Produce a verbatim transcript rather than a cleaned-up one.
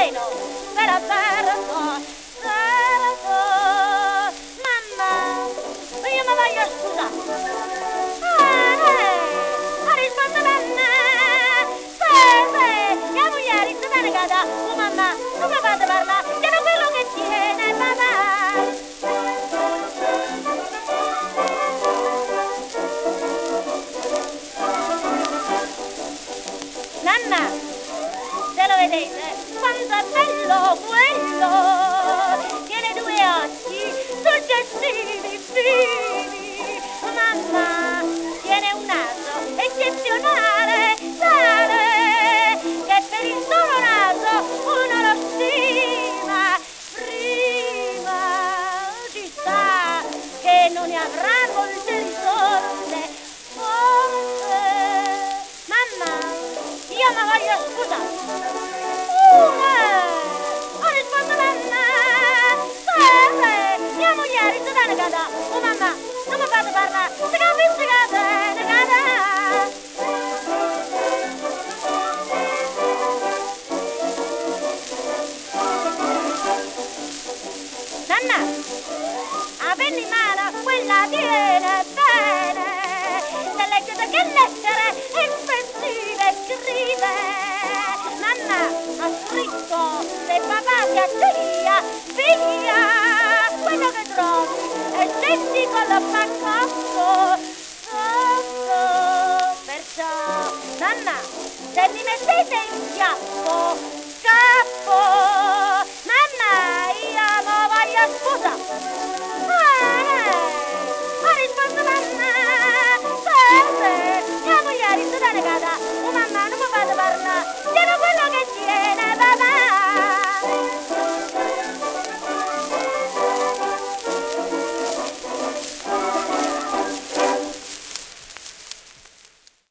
meno, però certo, certo. Mamma, io mi voglio scusare. Ah, eh, ha risposto mamma. Sì, sì, la moglie sta negata. Oh mamma, non mi fate parlare, tiene quello che tiene, papà. Nanna, se lo vedete, quanto è bello quello, tiene due occhi suggestivi, fini, mamma, tiene un naso eccezionale, tale, che per il solo naso uno lo stima, prima ci sta che non ne avrà molte risorse, forse, mamma, io mi voglio scusare. Uh, eh, ho risposto mamma. Sì, mia moglie sta negata. Oh mamma, non mi fate parlare. Si capisce che è negata. Nanna, la penna in mano, quella tiene bene. Se leggete che lettere espressive scrive. Nanna ha scritto se papà si attia via quello che trovi e senti con lo paccotto sotto. Perciò, Nanna, se mi mettete in chiappo, scappo. Mamma, io mo voglio scusa. Ah, eh, ha risposto mamma. Sì, sì, mia moglie sta negata. Oh mamma, non mi fate parlare. Tiene quello che